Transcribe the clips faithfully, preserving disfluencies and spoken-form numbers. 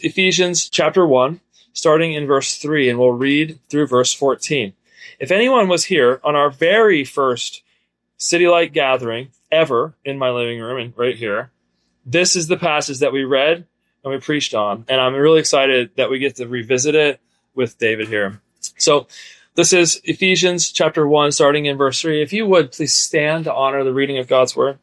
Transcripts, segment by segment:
Ephesians chapter one, starting in verse three, and we'll read through verse fourteen. If anyone was here on our very first City Light gathering ever in my living room and right here, this is the passage that we read and we preached on. And I'm really excited that we get to revisit it with David here. So this is Ephesians chapter one, starting in verse three. If you would, please stand to honor the reading of God's word.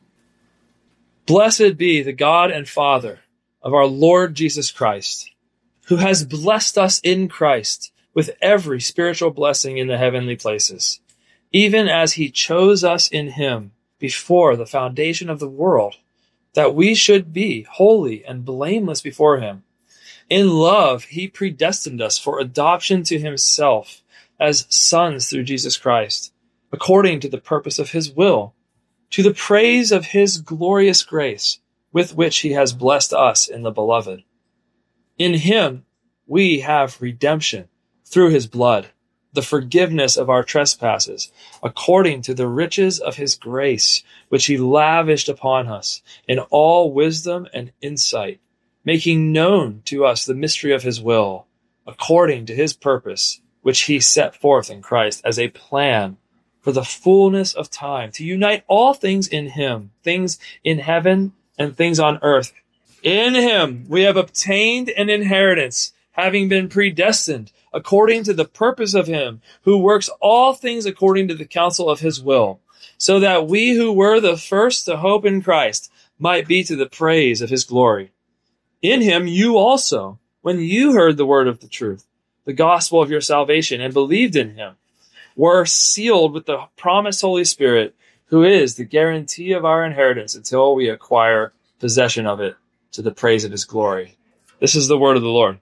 Blessed be the God and Father of our Lord Jesus Christ, who has blessed us in Christ with every spiritual blessing in the heavenly places, even as he chose us in him before the foundation of the world, that we should be holy and blameless before him. In love, he predestined us for adoption to himself as sons through Jesus Christ, according to the purpose of his will, to the praise of his glorious grace, with which he has blessed us in the beloved. In him we have redemption through his blood, the forgiveness of our trespasses, according to the riches of his grace, which he lavished upon us in all wisdom and insight, making known to us the mystery of his will, according to his purpose, which he set forth in Christ as a plan for the fullness of time, to unite all things in him, things in heaven and things on earth. In him we have obtained an inheritance, having been predestined according to the purpose of him who works all things according to the counsel of his will, so that we who were the first to hope in Christ might be to the praise of his glory. In him you also, when you heard the word of the truth, the gospel of your salvation, and believed in him, were sealed with the promised Holy Spirit, who is the guarantee of our inheritance until we acquire possession of it, to the praise of his glory. This is the word of the Lord.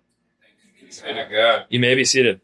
You may be seated.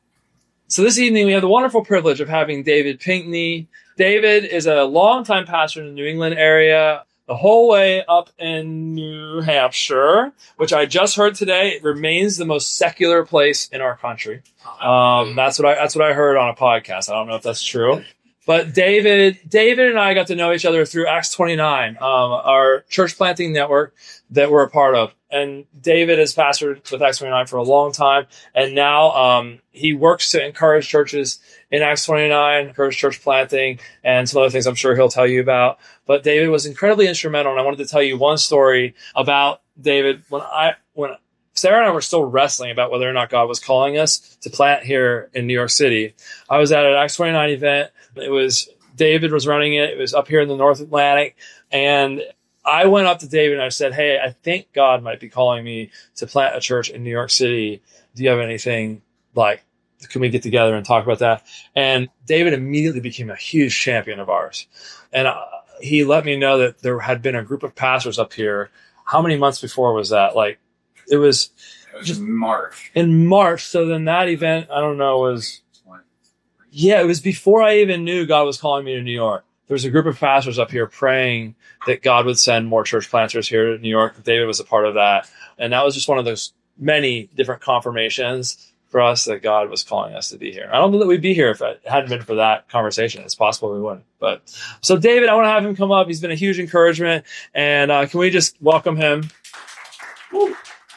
So this evening we have the wonderful privilege of having David Pinkney. David is a longtime pastor in the New England area, the whole way up in New Hampshire, which I just heard today remains the most secular place in our country. Um, that's what I that's what I heard on a podcast. I don't know if that's true. But David, David and I got to know each other through Acts twenty-nine, um, our church planting network that we're a part of. And David has pastored with Acts twenty-nine for a long time. And now um, he works to encourage churches in Acts twenty-nine, encourage church planting, and some other things I'm sure he'll tell you about. But David was incredibly instrumental. And I wanted to tell you one story about David. When I when Sarah and I were still wrestling about whether or not God was calling us to plant here in New York City, I was at an Acts twenty-nine event. It was David was running it. It was up here in the North Atlantic. And I went up to David and I said, hey, I think God might be calling me to plant a church in New York City. Do you have anything like, can we get together and talk about that? And David immediately became a huge champion of ours. And uh, he let me know that there had been a group of pastors up here. How many months before was that? Like, it was, it was just March. In March. So then that event, I don't know, was, yeah, it was before I even knew God was calling me to New York. There was a group of pastors up here praying that God would send more church planters here to New York. David was a part of that. And that was just one of those many different confirmations for us that God was calling us to be here. I don't know that we'd be here if it hadn't been for that conversation. It's possible we wouldn't. But so David, I want to have him come up. He's been a huge encouragement. And uh, can we just welcome him? Woo.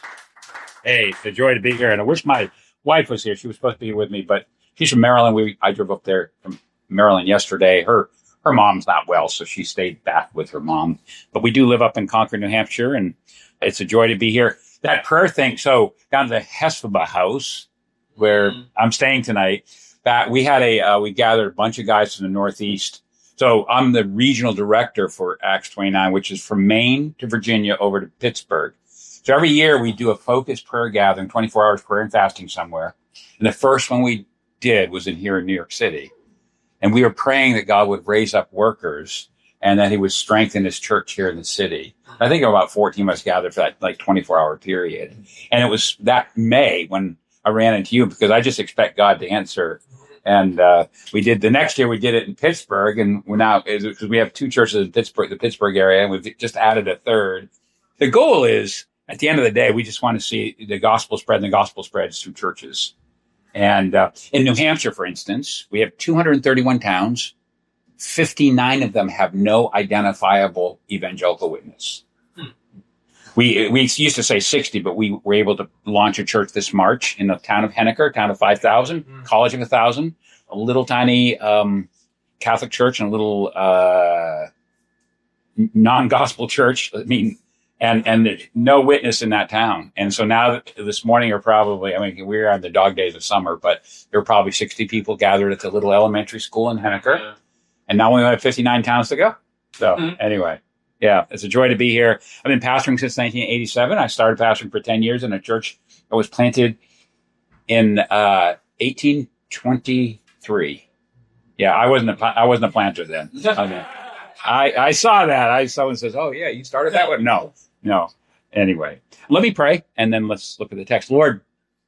Hey, it's a joy to be here. And I wish my wife was here. She was supposed to be here with me, but she's from Maryland. We I drove up there from Maryland yesterday. Her her mom's not well, so she stayed back with her mom. But we do live up in Concord, New Hampshire, and it's a joy to be here. That prayer thing, so down to the Hesphaba house, where mm-hmm. I'm staying tonight, that we had a uh, we gathered a bunch of guys from the Northeast. So I'm the regional director for Acts twenty-nine, which is from Maine to Virginia over to Pittsburgh. So every year we do a focused prayer gathering, twenty-four hours prayer and fasting somewhere. And the first one we did was in here in New York City. And we were praying that God would raise up workers and that he would strengthen his church here in the city. I think about fourteen of us gathered for that like twenty-four hour period. And it was that May when I ran into you because I just expect God to answer. And uh, we did the next year, we did it in Pittsburgh. And we're now, because we have two churches in Pittsburgh, the Pittsburgh area, and we've just added a third. The goal is, at the end of the day, we just want to see the gospel spread, and the gospel spreads through churches. And uh, in New Hampshire, for instance, we have two hundred thirty-one towns. fifty-nine of them have no identifiable evangelical witness. Hmm. We we used to say sixty, but we were able to launch a church this March in the town of Henniker, town of five thousand, mm. college of one thousand, a little tiny um, Catholic church and a little uh, non-gospel church. I mean, and and no witness in that town. And so now this morning are probably, I mean, we're on the dog days of summer, but there were probably sixty people gathered at the little elementary school in Henniker. Yeah. And now we only have fifty-nine towns to go. So mm-hmm. anyway. Yeah, it's a joy to be here. I've been pastoring since nineteen eighty-seven. I started pastoring for ten years in a church that was planted in uh, eighteen twenty-three. Yeah, I wasn't a, I wasn't a planter then. I, mean, I, I saw that. I someone says, "Oh yeah, you started that one." No, no. Anyway, let me pray, and then let's look at the text. Lord,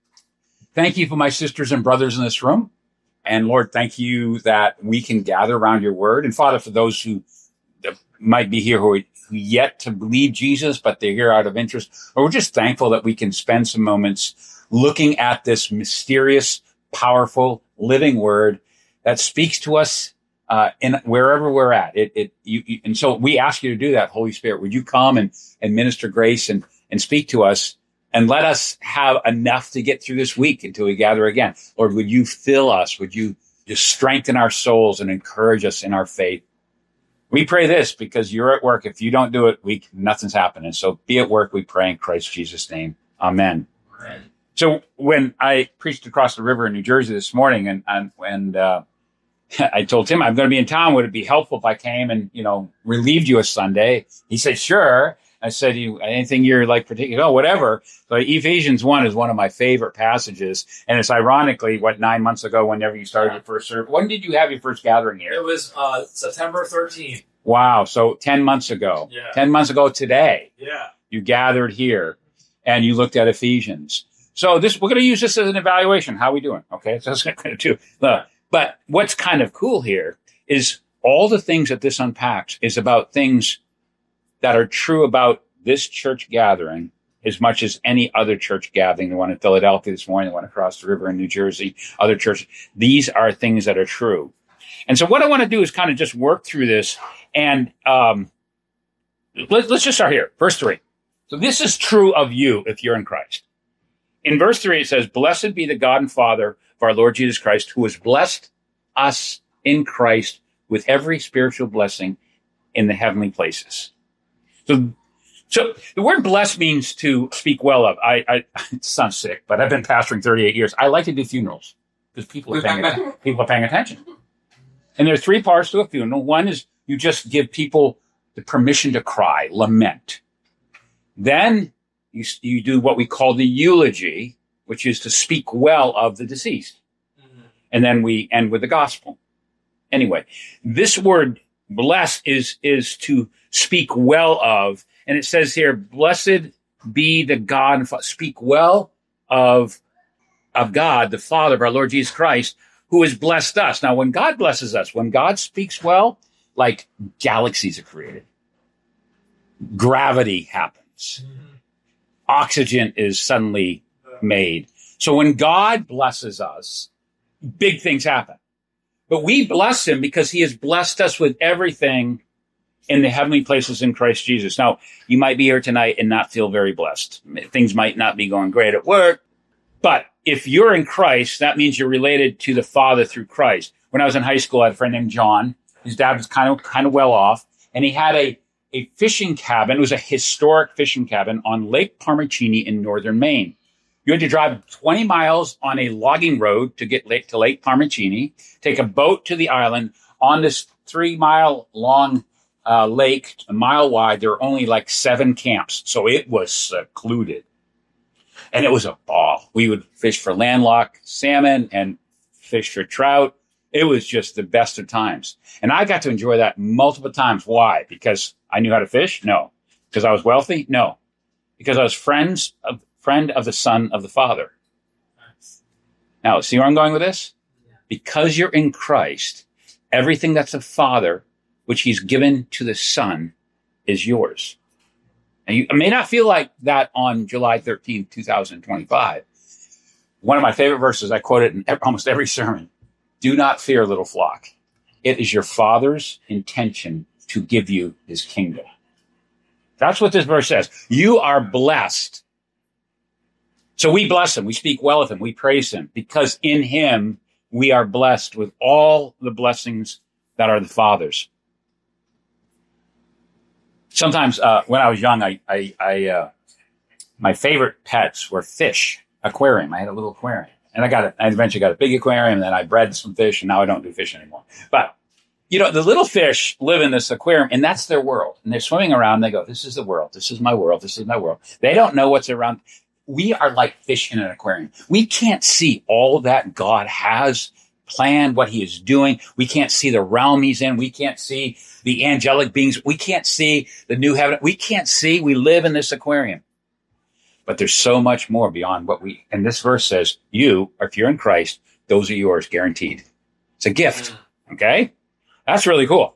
thank you for my sisters and brothers in this room, and Lord, thank you that we can gather around your word. And Father, for those who might be here who are yet to believe Jesus, but they're here out of interest, or we're just thankful that we can spend some moments looking at this mysterious, powerful, living word that speaks to us uh, in wherever we're at. It, it, you, you, and so we ask you to do that, Holy Spirit. Would you come and, and minister grace and, and speak to us and let us have enough to get through this week until we gather again? Lord, would you fill us? Would you just strengthen our souls and encourage us in our faith? We pray this because you're at work. If you don't do it, we, nothing's happening. So be at work, we pray in Christ Jesus' name. Amen. Amen. So when I preached across the river in New Jersey this morning and, and, and uh, I told Tim, I'm going to be in town. Would it be helpful if I came and, you know, relieved you a Sunday? He said, sure. I said, you, anything you're like particular, oh, whatever. So Ephesians one is one of my favorite passages. And it's ironically, what, nine months ago, whenever you started your first service, when did you have your first gathering here? It was uh, September thirteenth. Wow. So ten months ago, yeah. ten months ago today, yeah. you gathered here and you looked at Ephesians. So this, we're going to use this as an evaluation. How are we doing? Okay. So that's what I'm going to do. Uh, but what's kind of cool here is all the things that this unpacks is about things that are true about this church gathering as much as any other church gathering, the one in Philadelphia this morning, the one across the river in New Jersey, other churches. These are things that are true. And so what I want to do is kind of just work through this. And um, let, let's just start here. Verse three. So this is true of you if you're in Christ. In verse three, it says, blessed be the God and Father of our Lord Jesus Christ, who has blessed us in Christ with every spiritual blessing in the heavenly places. So, so the word blessed means to speak well of. I, I, it sounds sick, but I've been pastoring thirty-eight years. I like to do funerals because people are paying, people are paying attention. And there are three parts to a funeral. One is you just give people the permission to cry, lament. Then you, you do what we call the eulogy, which is to speak well of the deceased. Mm-hmm. And then we end with the gospel. Anyway, this word blessed is, is to speak well of. And it says here, blessed be the God and Father. Speak well of, of God, the Father of our Lord Jesus Christ, who has blessed us. Now, when God blesses us, when God speaks well, like galaxies are created. Gravity happens. Mm-hmm. Oxygen is suddenly made. So when God blesses us, big things happen. But we bless him because he has blessed us with everything in the heavenly places in Christ Jesus. Now, you might be here tonight and not feel very blessed. Things might not be going great at work. But if you're in Christ, that means you're related to the Father through Christ. When I was in high school, I had a friend named John. His dad was kind of kind of well off. And he had a, a fishing cabin. It was a historic fishing cabin on Lake Parmacini in northern Maine. You had to drive twenty miles on a logging road to get lake, to Lake Parmacini, take a boat to the island. On this three-mile-long uh, lake, a mile wide, there were only like seven camps. So it was secluded. And it was a ball. We would fish for landlocked salmon and fish for trout. It was just the best of times. And I got to enjoy that multiple times. Why? Because I knew how to fish? No. Because I was wealthy? No. Because I was friends of, friend of the Son of the Father. Now, see where I'm going with this? Because you're in Christ, everything that's a Father, which he's given to the Son, is yours. And you may not feel like that on July thirteenth, twenty twenty-five. One of my favorite verses, I quote it in almost every sermon. Do not fear, little flock. It is your Father's intention to give you his kingdom. That's what this verse says. You are blessed. So we bless him. We speak well of him. We praise him because in him we are blessed with all the blessings that are the Father's. Sometimes uh, when I was young, I, I, I uh, my favorite pets were fish, aquarium. I had a little aquarium. And I got it. I eventually got a big aquarium, and then I bred some fish, and now I don't do fish anymore. But, you know, the little fish live in this aquarium, and that's their world. And they're swimming around, and they go, this is the world. This is my world. This is my world. They don't know what's around. We are like fish in an aquarium. We can't see all that God has planned, what he is doing. We can't see the realm he's in. We can't see the angelic beings. We can't see the new heaven. We can't see. We live in this aquarium. But there's so much more beyond what we, and this verse says, you, if you're in Christ, those are yours, guaranteed. It's a gift. Okay? That's really cool.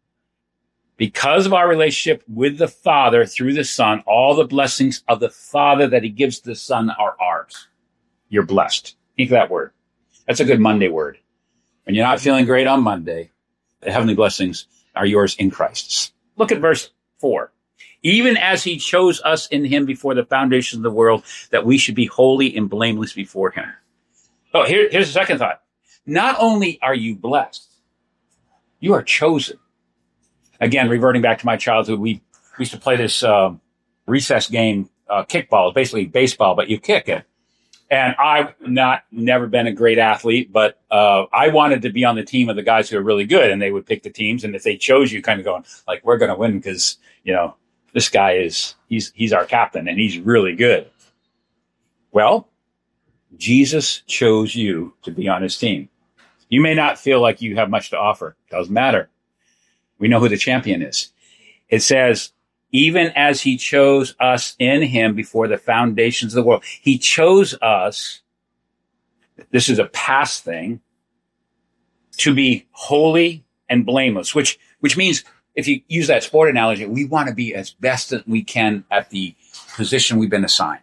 Because of our relationship with the Father through the Son, all the blessings of the Father that he gives to the Son are ours. You're blessed. Think of that word. That's a good Monday word. When you're not feeling great on Monday, the heavenly blessings are yours in Christ. Look at verse four. Even as he chose us in him before the foundation of the world, that we should be holy and blameless before him. Oh, here, here's the second thought. Not only are you blessed, you are chosen. Again, reverting back to my childhood, we, we used to play this uh, recess game, uh, kickball. It's basically baseball, but you kick it. And I've not never been a great athlete, but uh, I wanted to be on the team of the guys who are really good, and they would pick the teams. And if they chose you, kind of going like, we're going to win because, you know, this guy is, he's, he's our captain and he's really good. Well, Jesus chose you to be on his team. You may not feel like you have much to offer. Doesn't matter. We know who the champion is. It says, even as he chose us in him before the foundations of the world. He chose us. This is a past thing, to be holy and blameless, which, which means, if you use that sport analogy, we want to be as best as we can at the position we've been assigned.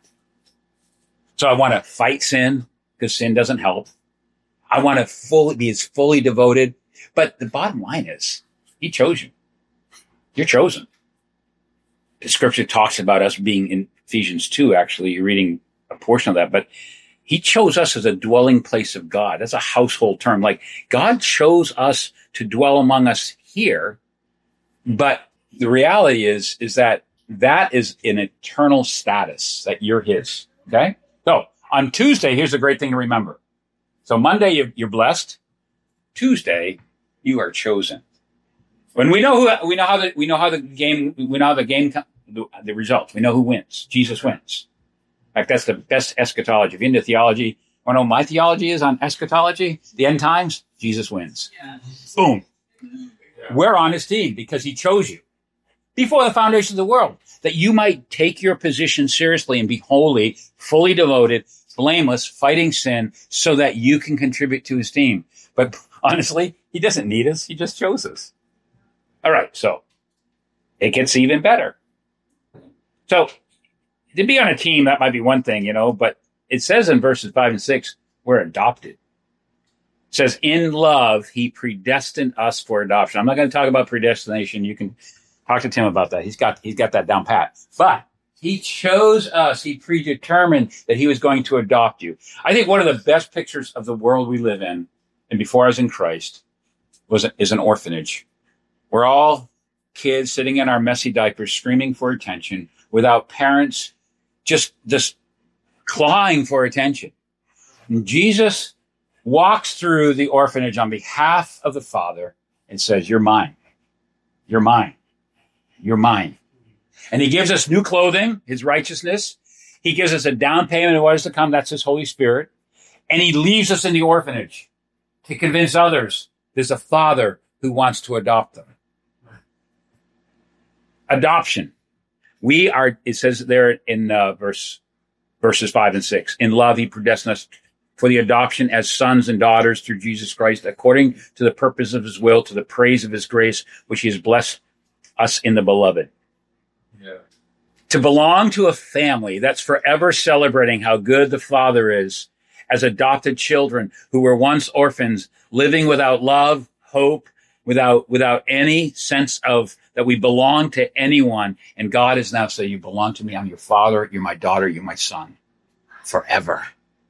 So I want to fight sin because sin doesn't help. I want to fully be as fully devoted. But the bottom line is he chose you. You're chosen. The scripture talks about us being in Ephesians two, actually. You're reading a portion of that. But he chose us as a dwelling place of God. That's a household term. Like God chose us to dwell among us here. But the reality is, is that that is an eternal status, that you're his. Okay? So on Tuesday, here's a great thing to remember. So Monday, you're blessed. Tuesday, you are chosen. When we know who, we know how the, we know how the game, we know how the game, the, the results. We know who wins. Jesus wins. In fact, that's the best eschatology. If you're into theology, want to know what my theology is on eschatology? The end times? Jesus wins. Yeah. Boom. We're on his team because he chose you before the foundation of the world, that you might take your position seriously and be holy, fully devoted, blameless, fighting sin, so that you can contribute to his team. But honestly, he doesn't need us. He just chose us. All right. So it gets even better. So to be on a team, that might be one thing, you know, but it says in verses five and six, we're adopted. It says, in love, he predestined us for adoption. I'm not going to talk about predestination. You can talk to Tim about that. He's got, he's got that down pat. But he chose us. He predetermined that he was going to adopt you. I think one of the best pictures of the world we live in, and before I was in Christ, was is an orphanage. We're all kids sitting in our messy diapers, screaming for attention, without parents just, just clawing for attention. And Jesus walks through the orphanage on behalf of the Father and says, you're mine. You're mine. You're mine. And he gives us new clothing, his righteousness. He gives us a down payment of what is to come. That's his Holy Spirit. And he leaves us in the orphanage to convince others there's a Father who wants to adopt them. Adoption. We are, it says there in uh, verse verses five and six, in love he predestined us for the adoption as sons and daughters through Jesus Christ, according to the purpose of his will, to the praise of his grace, which he has blessed us in the beloved. Yeah. To belong to a family that's forever celebrating how good the Father is, as adopted children who were once orphans, living without love, hope, without, without any sense of that we belong to anyone. And God is now saying, you belong to me. I'm your father. You're my daughter. You're my son forever.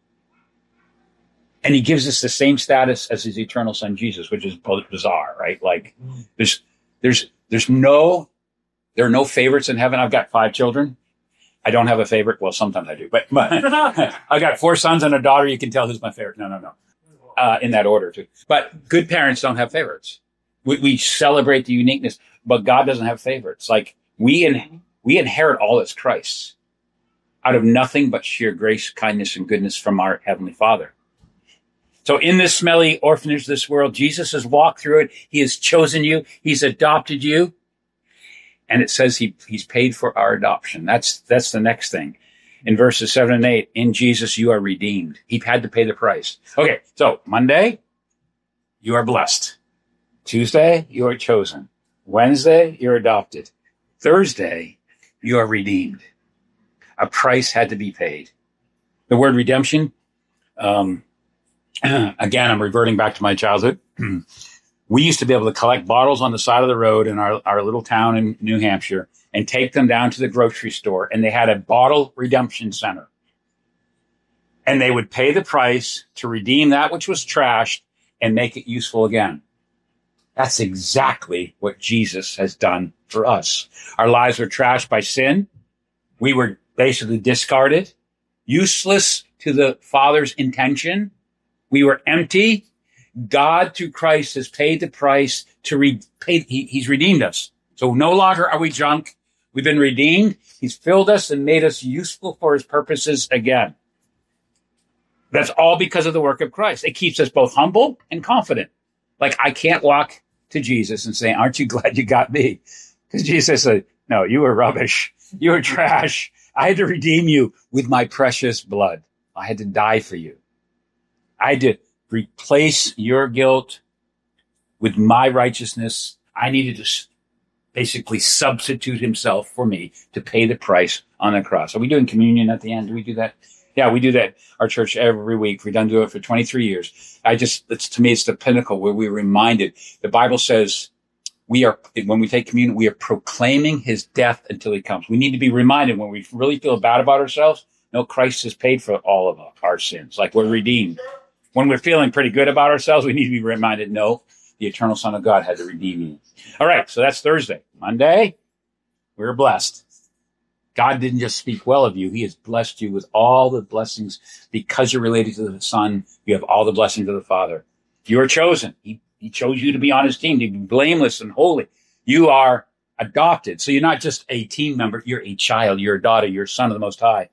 And he gives us the same status as his eternal son, Jesus, which is bizarre, right? Like there's, there's, there's no, there are no favorites in heaven. I've got five children. I don't have a favorite. Well, sometimes I do, but, but I got four sons and a daughter. You can tell who's my favorite. No, no, no. Uh, in that order too. But good parents don't have favorites. We, we celebrate the uniqueness, but God doesn't have favorites. Like we, in, we inherit all that's Christ's out of nothing but sheer grace, kindness, and goodness from our Heavenly Father. So in this smelly orphanage, this world, Jesus has walked through it. He has chosen you. He's adopted you. And it says he, he's paid for our adoption. That's, that's the next thing. In verses seven and eight, in Jesus, you are redeemed. He had to pay the price. Okay. So Monday, you are blessed. Tuesday, you are chosen. Wednesday, you're adopted. Thursday, you are redeemed. A price had to be paid. The word redemption, um, again, I'm reverting back to my childhood. We used to be able to collect bottles on the side of the road in our, our little town in New Hampshire and take them down to the grocery store. And they had a bottle redemption center. And they would pay the price to redeem that which was trashed and make it useful again. That's exactly what Jesus has done for us. Our lives were trashed by sin. We were basically discarded, useless to the Father's intention. We were empty. God, through Christ, has paid the price to repay. He, he's redeemed us. So no longer are we junk. We've been redeemed. He's filled us and made us useful for his purposes again. That's all because of the work of Christ. It keeps us both humble and confident. Like I can't walk to Jesus and say, aren't you glad you got me? Because Jesus said, no, you were rubbish. You were trash. I had to redeem you with my precious blood. I had to die for you. I had to replace your guilt with my righteousness. I needed to basically substitute himself for me to pay the price on the cross. Are we doing communion at the end? Do we do that? Yeah, we do that. Our church every week. We've done do it for twenty-three years. I just, it's, to me, it's the pinnacle where we're reminded. The Bible says we are, when we take communion, we are proclaiming his death until he comes. We need to be reminded when we really feel bad about ourselves. No, Christ has paid for all of our sins. Like we're redeemed. When we're feeling pretty good about ourselves, we need to be reminded, no, the eternal Son of God had to redeem you. All right. So that's Thursday. Monday, we're blessed. God didn't just speak well of you. He has blessed you with all the blessings because you're related to the Son. You have all the blessings of the Father. You are chosen. He, he chose you to be on his team, to be blameless and holy. You are adopted. So you're not just a team member. You're a child. You're a daughter. You're a son of the Most High.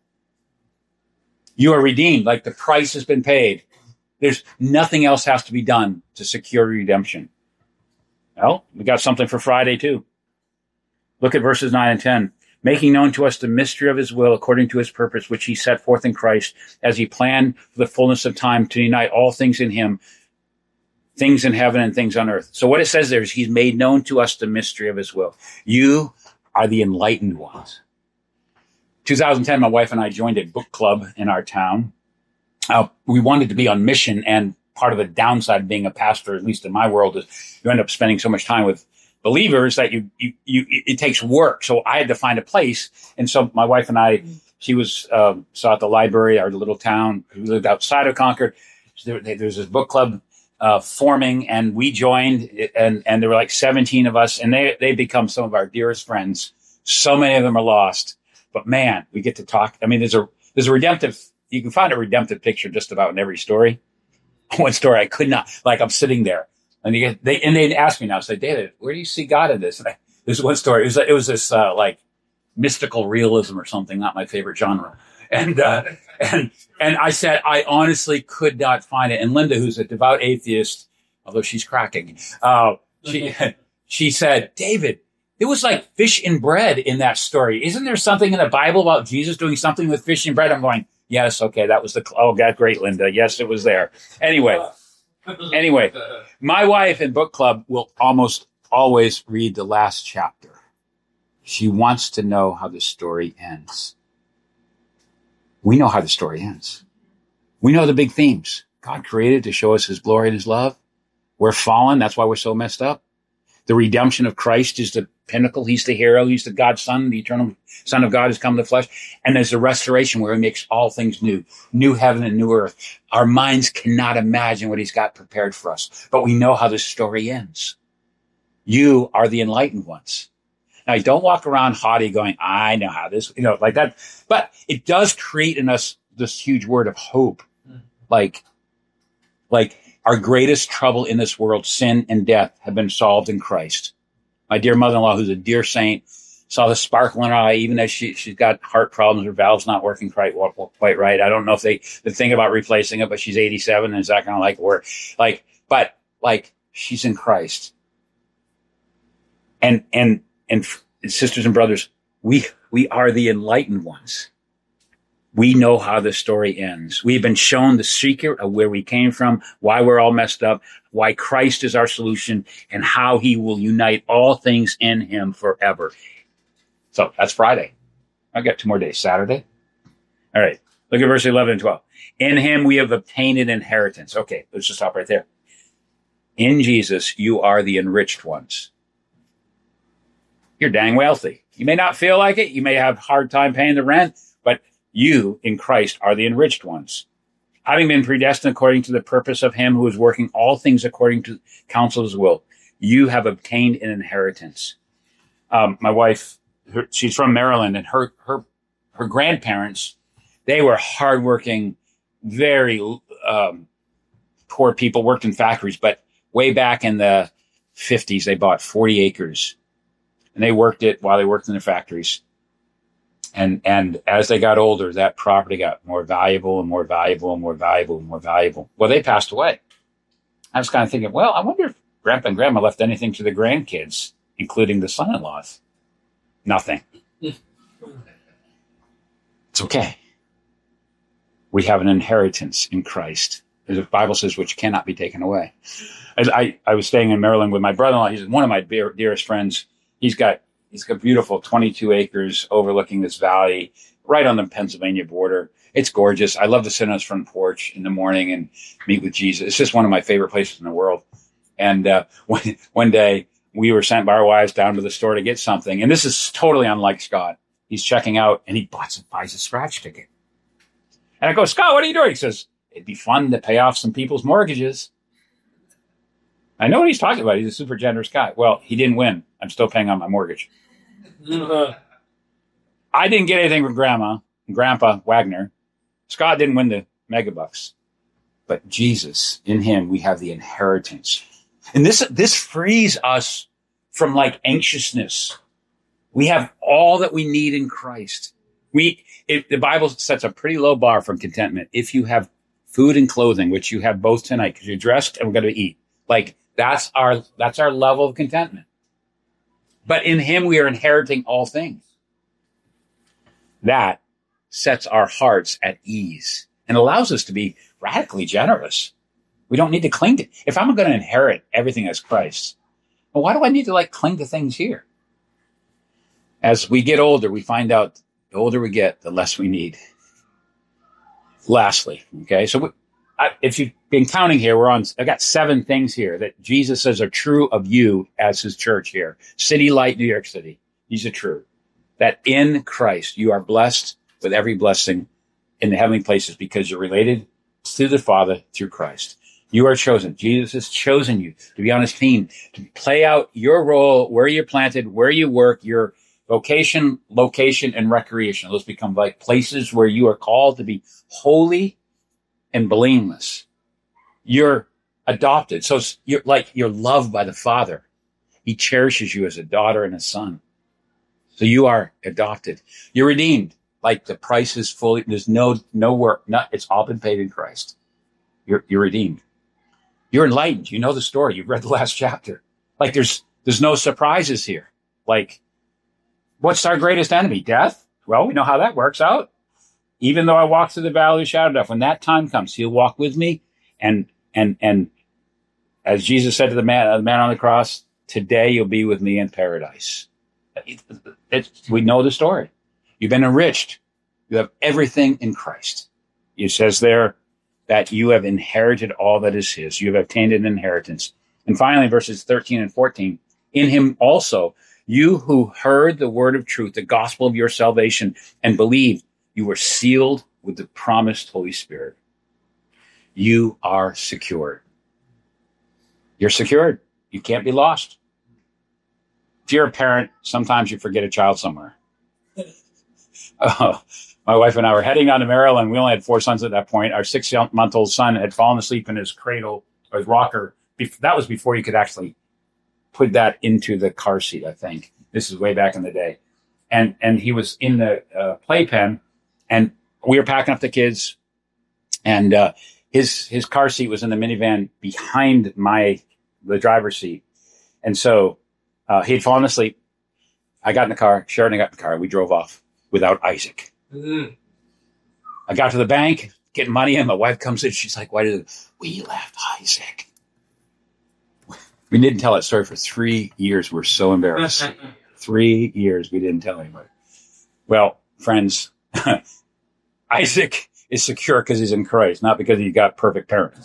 You are redeemed. Like the price has been paid. There's nothing else has to be done to secure redemption. Well, we got something for Friday too. Look at verses nine and ten. Making known to us the mystery of his will according to his purpose, which he set forth in Christ as he planned for the fullness of time to unite all things in him, things in heaven and things on earth. So what it says there is he's made known to us the mystery of his will. You are the enlightened ones. two thousand ten, my wife and I joined a book club in our town. Uh, we wanted to be on mission, and part of the downside of being a pastor, at least in my world, is you end up spending so much time with believers that you, you, you, it takes work. So I had to find a place. And so my wife and I, she was, um, saw at the library, our little town, we lived outside of Concord. So there, there's this book club, uh, forming, and we joined, and, and there were like seventeen of us, and they, they become some of our dearest friends. So many of them are lost, but man, we get to talk. I mean, there's a, there's a redemptive, you can find a redemptive picture just about in every story. One story I could not, like I'm sitting there. And you get, they, and they'd ask me now, say, David, where do you see God in this? And I, there's one story. It was, it was this, uh, like mystical realism or something, not my favorite genre. And, uh, and, and I said, I honestly could not find it. And Linda, who's a devout atheist, although she's cracking, uh, she, she said, David, it was like fish and bread in that story. Isn't there something in the Bible about Jesus doing something with fish and bread? I'm going, yes. Okay. That was the, oh God, great, Linda. Yes, it was there. Anyway. Anyway, my wife in book club will almost always read the last chapter. She wants to know how the story ends. We know how the story ends. We know the big themes. God created to show us his glory and his love. We're fallen. That's why we're so messed up. The redemption of Christ is the pinnacle. He's the hero. He's the God's son, the eternal Son of God has come in the flesh. And there's the restoration where he makes all things new, new heaven and new earth. Our minds cannot imagine what he's got prepared for us, but we know how this story ends. You are the enlightened ones. Now, don't walk around haughty going, I know how this, you know, like that. But it does create in us this huge word of hope. Like, like our greatest trouble in this world, sin and death, have been solved in Christ. My dear mother-in-law, who's a dear saint, saw the sparkle in her eye, even as she, she's got heart problems, her valve's not working quite, quite right. I don't know if they, they think about replacing it, but she's eighty-seven and is that going to like work? Like, but like she's in Christ. And, and, and sisters and brothers, we, we are the enlightened ones. We know how the story ends. We've been shown the secret of where we came from, why we're all messed up, why Christ is our solution, and how he will unite all things in him forever. So that's Friday. I've got two more days. Saturday. All right. Look at verse eleven and twelve. In him we have obtained an inheritance. Okay, let's just stop right there. In Jesus, you are the enriched ones. You're dang wealthy. You may not feel like it. You may have a hard time paying the rent, but you in Christ are the enriched ones. Having been predestined according to the purpose of him who is working all things according to counsel of his will, you have obtained an inheritance. Um, my wife, her, she's from Maryland, and her, her, her grandparents, they were hardworking, very um, poor people, worked in factories, but way back in the fifties, they bought forty acres. And they worked it while they worked in the factories. And and as they got older, that property got more valuable and more valuable and more valuable and more valuable. Well, they passed away. I was kind of thinking, well, I wonder if Grandpa and Grandma left anything to the grandkids, including the son-in-laws. Nothing. It's okay. We have an inheritance in Christ. As the Bible says, which cannot be taken away. I, I, I was staying in Maryland with my brother-in-law. He's one of my dear, dearest friends. He's got he's got beautiful twenty-two acres overlooking this valley right on the Pennsylvania border. It's gorgeous. I love to sit on his front porch in the morning and meet with Jesus. It's just one of my favorite places in the world. And uh, one, one day we were sent by our wives down to the store to get something. And this is totally unlike Scott. He's checking out and he buys, buys a scratch ticket. And I go, Scott, what are you doing? He says, it'd be fun to pay off some people's mortgages. I know what he's talking about. He's a super generous guy. Well, he didn't win. I'm still paying on my mortgage. Uh, I didn't get anything from Grandma and Grandpa Wagner. Scott didn't win the megabucks. But Jesus, in him, we have the inheritance. And this, this frees us from like anxiousness. We have all that we need in Christ. We, if the Bible sets a pretty low bar from contentment. If you have food and clothing, which you have both tonight, because you're dressed and we're going to eat. Like that's our, that's our level of contentment. But in him, we are inheriting all things. That sets our hearts at ease and allows us to be radically generous. We don't need to cling to, if I'm going to inherit everything as Christ, well, why do I need to like cling to things here? As we get older, we find out the older we get, the less we need. Lastly, okay, so we, I, if you've been counting here, we're on, I've got seven things here that Jesus says are true of you as his church here. City Light, New York City. These are true. That in Christ, you are blessed with every blessing in the heavenly places because you're related to the Father through Christ. You are chosen. Jesus has chosen you to be on his team, to play out your role, where you're planted, where you work, your vocation, location, and recreation. Those become like places where you are called to be holy and blameless. You're adopted. So you're like, you're loved by the Father. He cherishes you as a daughter and a son. So you are adopted. You're redeemed. Like the price is fully, there's no, no work, not, it's all been paid in Christ. You're, you're redeemed. You're enlightened. You know the story. You've read the last chapter. Like there's, there's no surprises here. Like, what's our greatest enemy? Death? Well, we know how that works out. Even though I walk through the valley of the shadow of death, when that time comes, he'll walk with me. And, and, and as Jesus said to the man, the man on the cross, today you'll be with me in paradise. It, it, we know the story. You've been enriched. You have everything in Christ. It says there that you have inherited all that is his. You have obtained an inheritance. And finally, verses thirteen and fourteen, In him also, you who heard the word of truth, the gospel of your salvation, and believed, you were sealed with the promised Holy Spirit. You are secured. You're secured. You can't be lost. If you're a parent, sometimes you forget a child somewhere. Oh, my wife and I were heading down to Maryland. We only had four sons at that point. Our six-month-old son had fallen asleep in his cradle or his rocker. That was before you could actually put that into the car seat, I think. This is way back in the day. And and he was in the uh, playpen, and we were packing up the kids, and uh, his his car seat was in the minivan behind my the driver's seat. And so uh, he had fallen asleep. I got in the car. Sheridan got in the car. We drove off without Isaac. Mm-hmm. I got to the bank, getting money in. My wife comes in. She's like, why did we left Isaac? We didn't tell that story for three years. We're so embarrassed. Three years we didn't tell anybody. Well, friends, Isaac is secure because he's in Christ, not because he got perfect parents.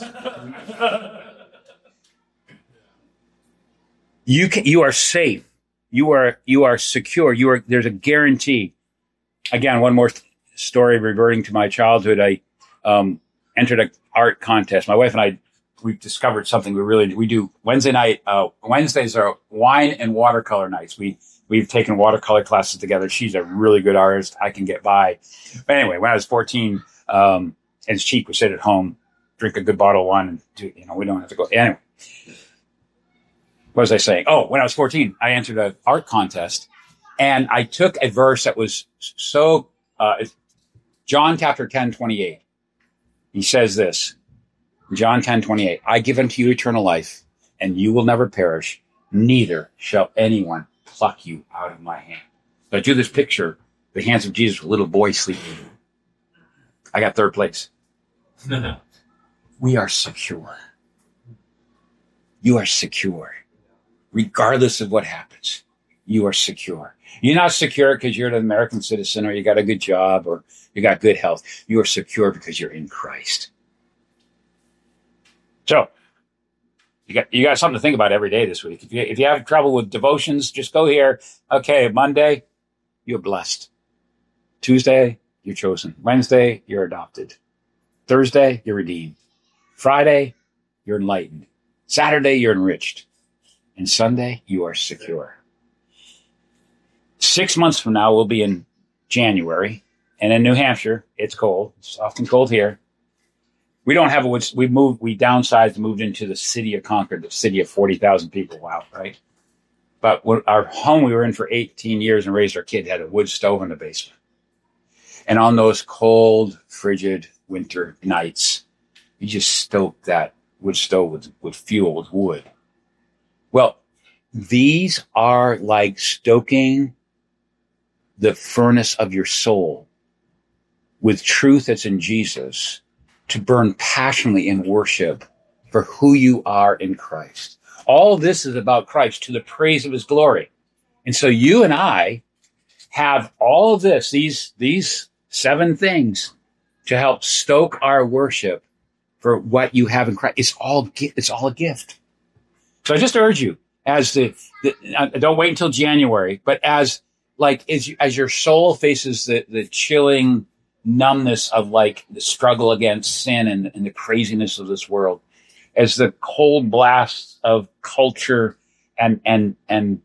You can, you are safe. You are you are secure. You are. There's a guarantee. Again, one more th- story reverting to my childhood. I um, entered an art contest. My wife and I, we discovered something we really we do. Wednesday night, uh, Wednesdays are wine and watercolor nights. We we've taken watercolor classes together. She's a really good artist. I can get by. But anyway, when I was fourteen, um, and it's cheap, we sit at home, drink a good bottle of wine, and do, you know we don't have to go anyway. What was I saying? Oh, when I was fourteen, I entered an art contest, and I took a verse that was so, uh, John chapter ten, twenty-eight. He says this, John ten, twenty-eight, I give unto you eternal life, and you will never perish, neither shall anyone pluck you out of my hand. So I do this picture, the hands of Jesus with a little boy sleeping. I got third place. We are secure. You are secure. Regardless of what happens, you are secure. You're not secure because you're an American citizen or you got a good job or you got good health. You are secure because you're in Christ. So you got you got something to think about every day this week. If you if you have trouble with devotions, just go here. Okay, Monday, you're blessed. Tuesday, you're chosen. Wednesday, you're adopted. Thursday, you're redeemed. Friday, you're enlightened. Saturday, you're enriched. And Sunday, you are secure. Six months from now, we'll be in January. And in New Hampshire, it's cold. It's often cold here. We don't have a wood. We moved, we downsized and moved into the city of Concord, the city of forty thousand people. Wow, right? But when our home we were in for eighteen years and raised our kid had a wood stove in the basement. And on those cold, frigid winter nights, you just stoked that wood stove with, with fuel, with wood. Well, these are like stoking the furnace of your soul with truth that's in Jesus to burn passionately in worship for who you are in Christ. All this is about Christ to the praise of his glory. And so you and I have all of this, these, these seven things to help stoke our worship for what you have in Christ. It's all, it's all a gift. So I just urge you, as the, the uh, don't wait until January, but as like as you, as your soul faces the the chilling numbness of like the struggle against sin and, and the craziness of this world, as the cold blasts of culture and and and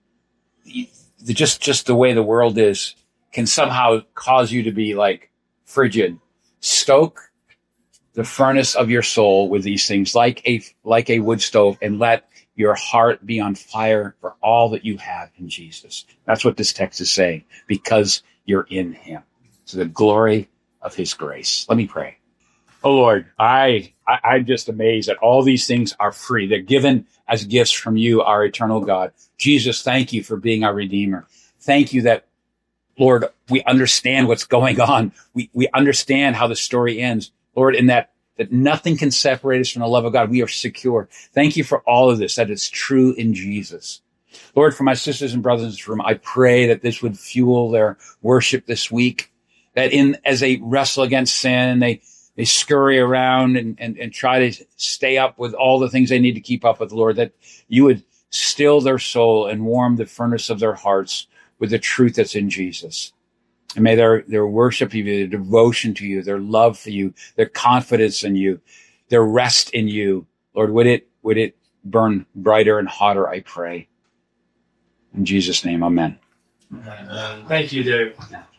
the, just just the way the world is can somehow cause you to be like frigid. Stoke the furnace of your soul with these things like a like a wood stove, and let your heart be on fire for all that you have in Jesus. That's what this text is saying, because you're in him. To the glory of his grace. Let me pray. Oh Lord, I, I I'm just amazed that all these things are free. They're given as gifts from you, our eternal God. Jesus, thank you for being our Redeemer. Thank you that, Lord, we understand what's going on. We we understand how the story ends. Lord, in that that nothing can separate us from the love of God. We are secure. Thank you for all of this, that it's true in Jesus. Lord, for my sisters and brothers in this room, I pray that this would fuel their worship this week, that in as they wrestle against sin, they they scurry around and, and, and try to stay up with all the things they need to keep up with, Lord, that you would still their soul and warm the furnace of their hearts with the truth that's in Jesus. And may their, their worship of you, their devotion to you, their love for you, their confidence in you, their rest in you, Lord, would it, would it burn brighter and hotter, I pray. In Jesus' name, amen. Amen. Thank you, Dave.